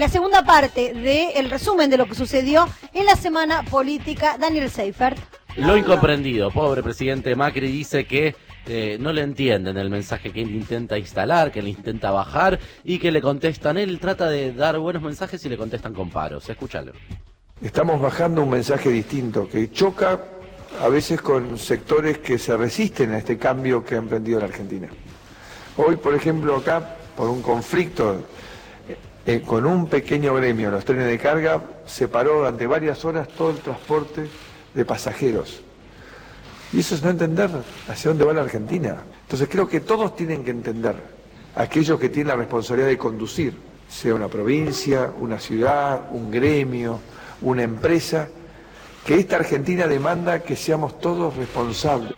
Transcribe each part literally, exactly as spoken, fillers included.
la segunda parte del resumen de lo que sucedió en la semana política. Daniel Seifert. Lo incomprendido, pobre presidente Macri, dice que eh, no le entienden el mensaje que él intenta instalar, que él intenta bajar y que le contestan. Él trata de dar buenos mensajes y le contestan con paros. Escúchalo. Estamos bajando un mensaje distinto, que choca a veces con sectores que se resisten a este cambio que ha emprendido la Argentina. Hoy, por ejemplo, acá, por un conflicto eh, con un pequeño gremio, los trenes de carga, se paró durante varias horas todo el transporte de pasajeros. Y eso es no entender hacia dónde va la Argentina. Entonces creo que todos tienen que entender, aquellos que tienen la responsabilidad de conducir, sea una provincia, una ciudad, un gremio, una empresa, que esta Argentina demanda que seamos todos responsables.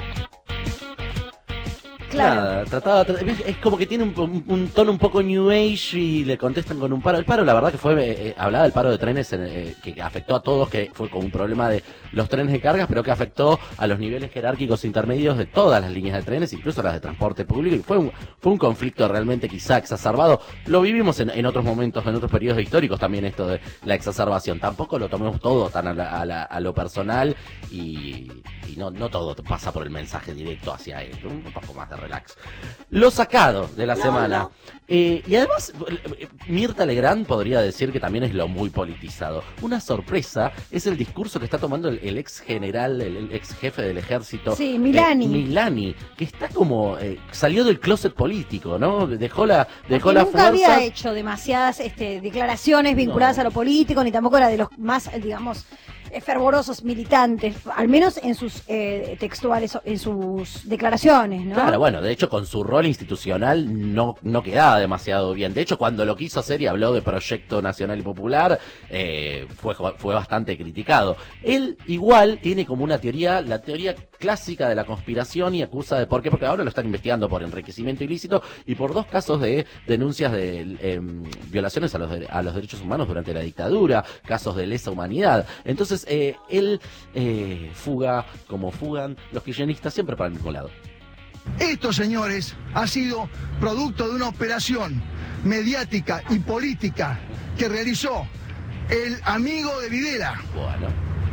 Claro. Nada, trataba, es como que tiene un, un, un tono un poco New Age y le contestan con un paro. El paro, la verdad que fue, eh, hablaba del paro de trenes en, eh, que afectó a todos, que fue con un problema de los trenes de cargas, pero que afectó a los niveles jerárquicos intermedios de todas las líneas de trenes, incluso las de transporte público, y fue un, fue un conflicto realmente quizá exacerbado. Lo vivimos en, en otros momentos, en otros periodos históricos también, esto de la exacerbación. Tampoco lo tomemos todo tan a, la, a, la, a lo personal y, y no, no todo pasa por el mensaje directo hacia él, un poco más de relax. Lo sacado de la no, semana. No. Eh, y además, Mirta Legrand podría decir que también es lo muy politizado. Una sorpresa es el discurso que está tomando el, el ex general, el, el ex jefe del ejército. Sí, Milani. Eh, Milani, que está como, eh, salió del closet político, ¿no? Dejó la, dejó la nunca fuerza. había hecho demasiadas este, declaraciones vinculadas no. a lo político, ni tampoco era de los más, digamos, fervorosos militantes, al menos en sus eh, textuales, en sus declaraciones, ¿no? Claro, bueno, de hecho con su rol institucional no, no quedaba demasiado bien. De hecho, cuando lo quiso hacer y habló de Proyecto Nacional y Popular, eh, fue, fue bastante criticado. Él igual tiene como una teoría, la teoría clásica de la conspiración, y acusa de por qué, porque ahora lo están investigando por enriquecimiento ilícito y por dos casos de denuncias de eh, violaciones a los, de, a los derechos humanos durante la dictadura, casos de lesa humanidad. Entonces, Eh, él eh, fuga como fugan los kirchneristas, siempre para el mismo lado. Esto, señores, ha sido producto de una operación mediática y política que realizó el amigo de Videla. Bueno.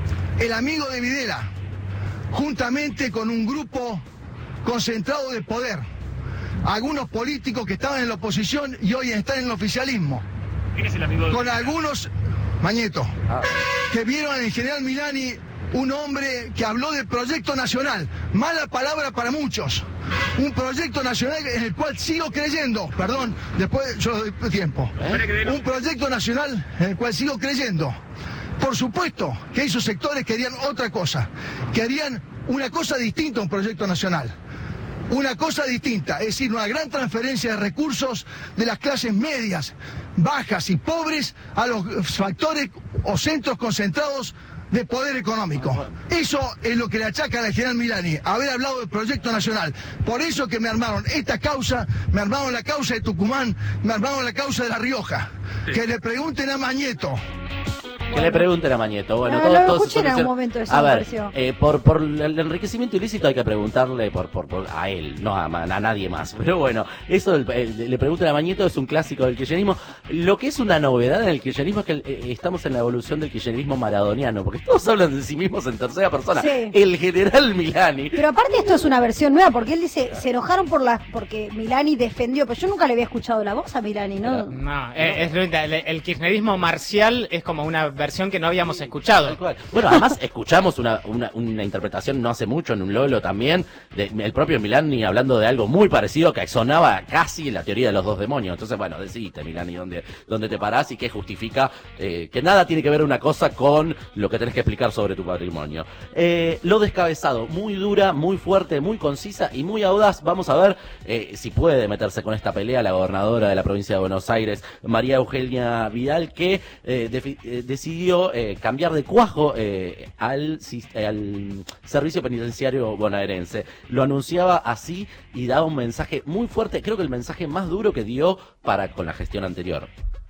El amigo de Videla, juntamente con un grupo concentrado de poder. Algunos políticos que estaban en la oposición y hoy están en el oficialismo. ¿Quién es el amigo de Con Videla? algunos... Mañeto, ah. que vieron en el general Milani un hombre que habló de proyecto nacional, mala palabra para muchos, un proyecto nacional en el cual sigo creyendo, perdón, después yo doy tiempo, ¿Eh? un proyecto nacional en el cual sigo creyendo. Por supuesto que esos sectores querían otra cosa, querían una cosa distinta a un proyecto nacional. Una cosa distinta, es decir, una gran transferencia de recursos de las clases medias, bajas y pobres a los factores o centros concentrados de poder económico. Eso es lo que le achacan al general Milani, haber hablado del proyecto nacional. Por eso que me armaron esta causa, me armaron la causa de Tucumán, me armaron la causa de La Rioja. Que le pregunten a Mañeto. Que le pregunten a Mañeto. Bueno, no, todos, lo todos escuché en algún momento eso. A ver, eh, por, por el enriquecimiento ilícito hay que preguntarle por, por, por a él, no a, a nadie más. Pero bueno, eso el, el, le preguntan a Mañeto es un clásico del kirchnerismo. Lo que es una novedad en el kirchnerismo es que el, eh, estamos en la evolución del kirchnerismo maradoniano, porque todos hablan de sí mismos en tercera persona. Sí. El general Milani. Pero aparte esto es una versión nueva, porque él dice, se enojaron por la, porque Milani defendió, pero yo nunca le había escuchado la voz a Milani, ¿no? No, es, es el, el kirchnerismo marcial es como una versión que no habíamos escuchado. Bueno, además escuchamos una, una, una interpretación no hace mucho en un Lolo también, de, el propio Milani hablando de algo muy parecido que sonaba casi la teoría de los dos demonios. Entonces, bueno, decidiste, Milani, dónde, dónde te parás y qué justifica eh, que nada tiene que ver una cosa con lo que tenés que explicar sobre tu patrimonio. Eh, lo descabezado, muy dura, muy fuerte, muy concisa y muy audaz. Vamos a ver eh, si puede meterse con esta pelea la gobernadora de la provincia de Buenos Aires, María Eugenia Vidal, que eh, de, eh, decidió Eh, cambiar de cuajo eh, al, eh, al servicio penitenciario bonaerense. Lo anunciaba así y daba un mensaje muy fuerte, creo que el mensaje más duro que dio para con la gestión anterior.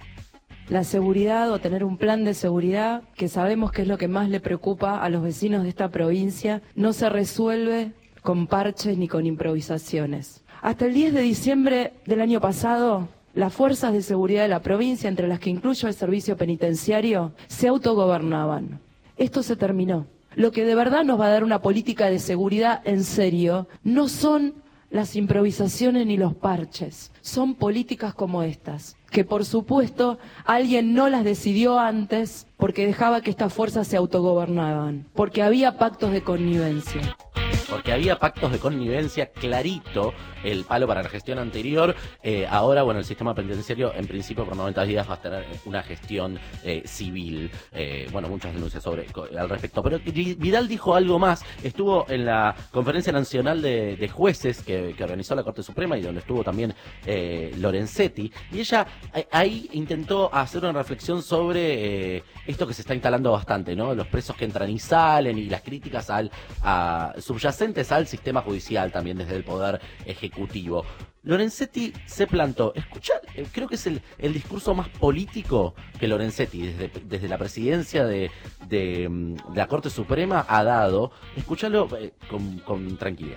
La seguridad o tener un plan de seguridad, que sabemos que es lo que más le preocupa a los vecinos de esta provincia, no se resuelve con parches ni con improvisaciones. Hasta el diez de diciembre del año pasado las fuerzas de seguridad de la provincia, entre las que incluyo el servicio penitenciario, se autogobernaban. Esto se terminó. Lo que de verdad nos va a dar una política de seguridad en serio no son las improvisaciones ni los parches, son políticas como estas, que por supuesto alguien no las decidió antes porque dejaba que estas fuerzas se autogobernaban, porque había pactos de connivencia. Porque había pactos de connivencia, clarito el palo para la gestión anterior. Eh, ahora, bueno, el sistema penitenciario en principio por noventa días va a tener una gestión eh, civil. Eh, bueno, muchas denuncias sobre al respecto. Pero Vidal dijo algo más. Estuvo en la Conferencia Nacional de, de Jueces que, que organizó la Corte Suprema y donde estuvo también eh, Lorenzetti. Y ella eh, ahí intentó hacer una reflexión sobre eh, esto que se está instalando bastante, ¿no? Los presos que entran y salen y las críticas al a, subyacentes al sistema judicial también desde el Poder Ejecutivo. Lorenzetti se plantó, escuchar, creo que es el, el discurso más político que Lorenzetti desde, desde la presidencia de, de, de la Corte Suprema ha dado. Escúchalo eh, con, con tranquilidad.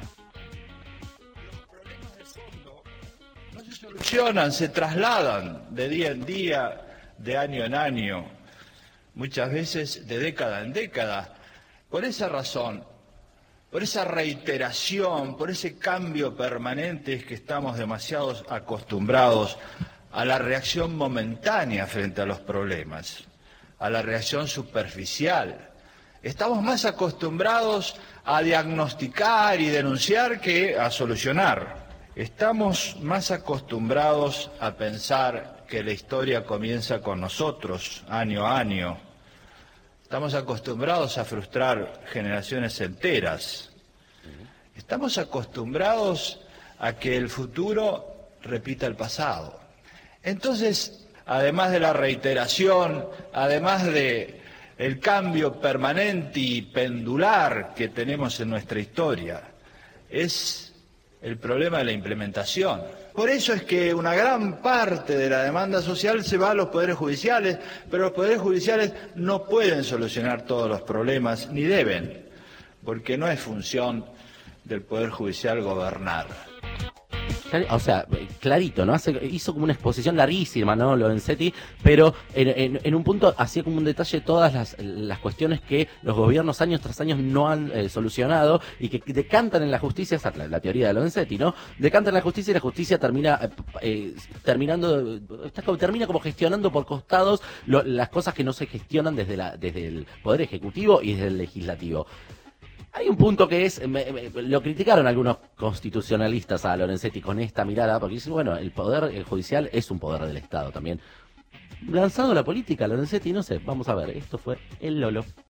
No se solucionan, se trasladan de día en día, de año en año, muchas veces de década en década. Por esa razón, por esa reiteración, por ese cambio permanente es que estamos demasiado acostumbrados a la reacción momentánea frente a los problemas, a la reacción superficial. Estamos más acostumbrados a diagnosticar y denunciar que a solucionar. Estamos más acostumbrados a pensar que la historia comienza con nosotros, año a año. Estamos acostumbrados a frustrar generaciones enteras. Estamos acostumbrados a que el futuro repita el pasado. Entonces, además de la reiteración, además de el cambio permanente y pendular que tenemos en nuestra historia, es el problema de la implementación. Por eso es que una gran parte de la demanda social se va a los poderes judiciales, pero los poderes judiciales no pueden solucionar todos los problemas, ni deben, porque no es función del Poder Judicial gobernar. O sea, clarito, ¿no? Hace, hizo como una exposición larguísima, ¿no? Lorenzetti, pero en, en, en un punto hacía como un detalle todas las, las cuestiones que los gobiernos años tras años no han eh, solucionado y que decantan en la justicia, esa es la, la teoría de Lorenzetti, ¿no? Decantan en la justicia y la justicia termina eh, eh, terminando, está como, termina como gestionando por costados lo, las cosas que no se gestionan desde, la, desde el Poder Ejecutivo y desde el Legislativo. Hay un punto que es, me, me, lo criticaron algunos constitucionalistas a Lorenzetti con esta mirada, porque dicen, bueno, el poder el judicial es un poder del Estado también. Lanzado a la política, Lorenzetti, no sé, vamos a ver, esto fue el Lolo.